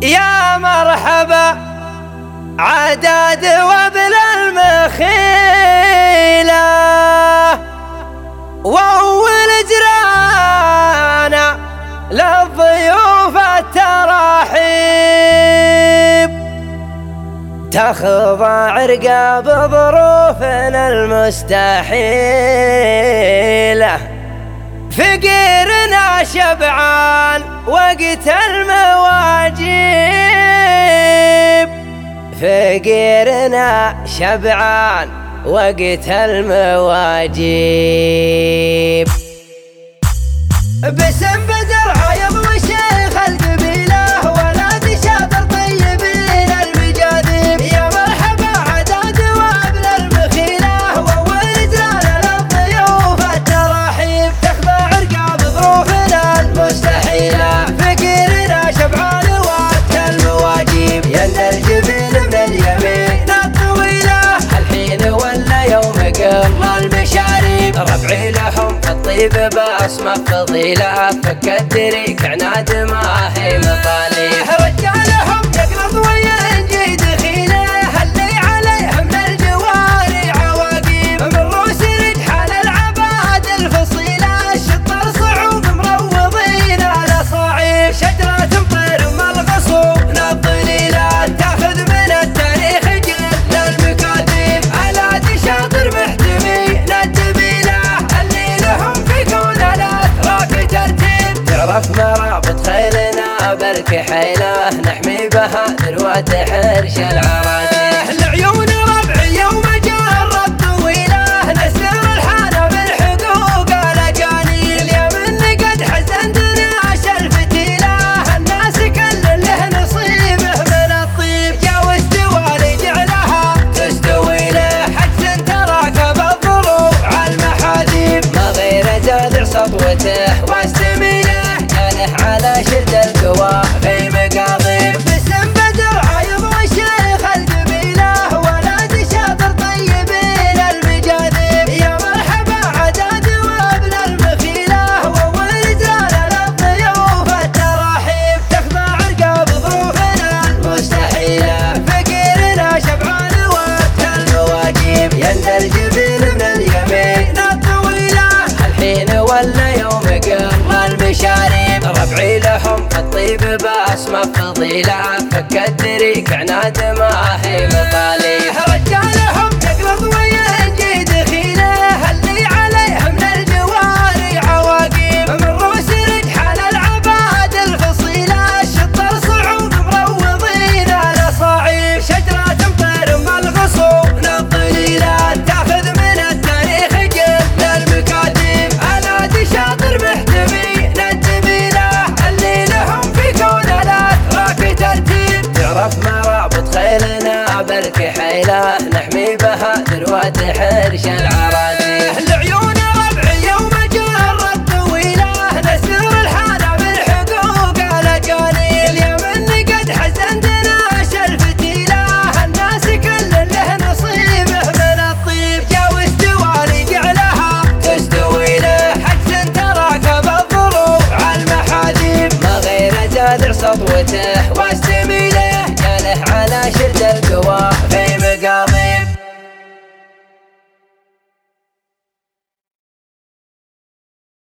يا مرحبا عداد وابن المخيلة وأول جرانا للضيوف التراحيب تخضع رقاب ظروفنا المستحيلة فقيرنا شبعان وقت المواجيب فقيرنا شبعان وقت المواجيب باسم بدر عيض وشيخ القبيلة ولاد شاطر طيبين المجاذيب يا مرحبا عداد وابن المخيلة وأول جرانا للضيوف التراحيب تخضع رقاب ظروفنا المستحيلة فقيرنا شبعان وقت المواجيب يندى الجبين من اليمين الطويلة الحين ولا يوم قبل المشاريب ربعي لهم الطيب باسمه فضيلة فك الدريك عناد ما هي مطاليح رجالهم يقلط ويا نجي دخيله اللي عليهم من الجواري عواقيب من روس رجحان العباد الفصيلة الشطر صعود مروضين على صعيب شجرة تمطر ام الغصون الظليلة تاخذ من التاريخ جل المكاتيب على شاطر محتمي الجبيلة اللي لهم في كون الاتراك ترتيب تعرف مرابط خيلنا برك حيله نحمي بها ذروة حرش العراجيح العيون ربعي يوم جرت طويله نسر الحانه بالحقوق الاجانب اليمن قد حزنتنا الفتيله الناس كل له نصيبه من الطيب جاوز دوالي جعلها تستوي له حجز تراكب الضروب على المحاذيب ما غير جادع سطوته واستميله جاله على شد القوى في مقاضيب باسم بدر عيض وشيخ القبيله ولاد شاطر طيبين المجاذيب يا مرحبا عداد وابن المخيله وأول جرانا للضيوف التراحيب تخضع رقاب ظروفنا المستحيله فقيرنا شبعان وقت المواجيب يندى الجبين من اليمين الطويله الحين ولا يوم قبل المشاريب ربعي لهم الطيب باسمه فضيلة فك الدريك عناد ما هي مطاليح رجالهم يقلط ويا نجي دخيله اللي عليهم من الجواري عواقيب من روس رجحان العباد الفصيلة الشطر صعود مروضين على صعيب شجرة تمطر ام الغصون الظليلة تاخذ من التاريخ جل المكاتيب على شاطر محتمي الجبيلة اللي لهم في كون الاتراك ترتيب تعرف مرابط خيلنا برك حيله نحمي بها ذروة حرش العراجيح العيون ربعي يوم جرت طويله نسر الحانه بالحقوق الاجانب اليمن قد حزنتنا الفتيله الناس كل له نصيبه من الطيب جاوز دوالي جعلها تستوي له حجز تراكب الضروب على المحاذيب ما غير جادع سطوته